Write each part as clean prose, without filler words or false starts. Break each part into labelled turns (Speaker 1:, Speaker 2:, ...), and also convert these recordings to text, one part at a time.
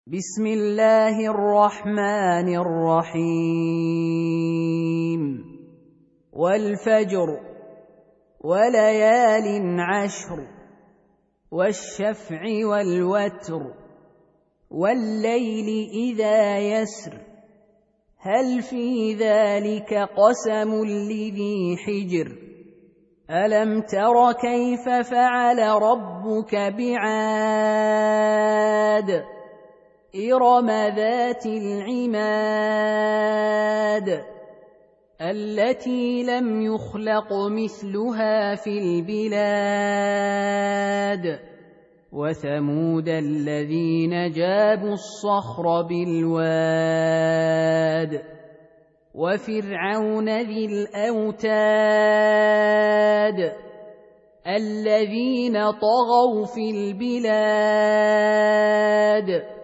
Speaker 1: بسم الله الرحمن الرحيم والفجر وليال عشر والشفع والوتر والليل إذا يسر هل في ذلك قسم لذي حجر ألم تر كيف فعل ربك بعاد إرم ذات العماد التي لم يخلق مثلها في البلاد وثمود الذين جابوا الصخر بالواد وفرعون ذي الأوتاد الذين طغوا في البلاد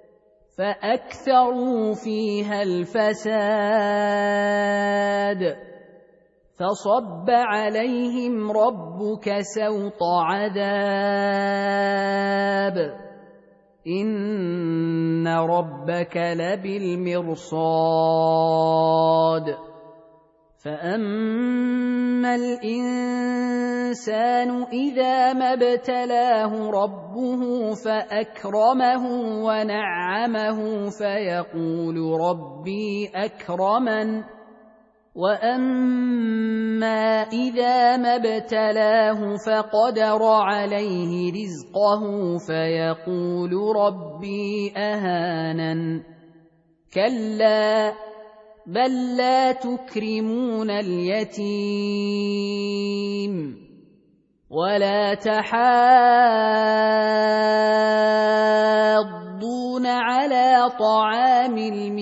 Speaker 1: فأكثروا فيها الفساد فصب عليهم ربك سوط عذاب إن ربك لبالمرصاد فأما الإنسان إذا ما ابتلاه ربه فأكرمه ونعمه فيقول ربي أكرمن وأما إذا ما ابتلاه فقدر عليه رزقه فيقول ربي أهانن كلا بل لا تكرمون اليتيم ولا تحاضون على طعام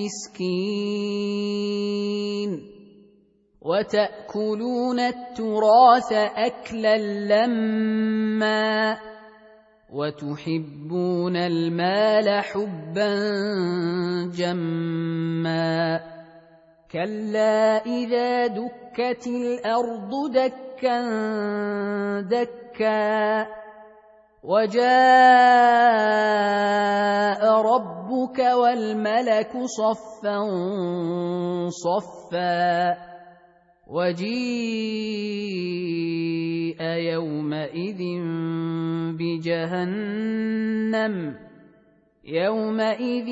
Speaker 1: المسكين وتأكلون التراث أكلا لما وتحبون المال حبا جما كلا إذا دكت الأرض دكا دكا وجاء ربك والملك صفا صفا وجيء يومئذ بجهنم يومئذ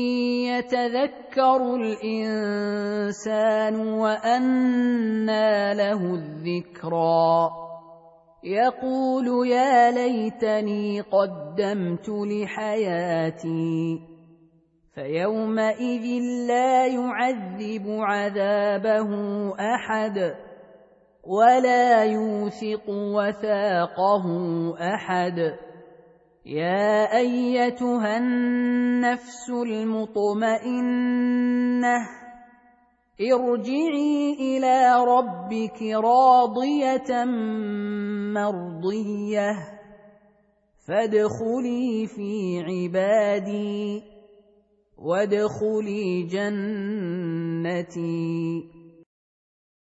Speaker 1: يتذكر الإنسان وأنى له الذكرى يقول يا ليتني قدمت لحياتي فيومئذ لا يعذب عذابه أحد ولا يوثق وثاقه أحد يا أيتها النفس المطمئنة ارجعي إلى ربك راضية مرضية فادخلي في عبادي وادخلي جنتي.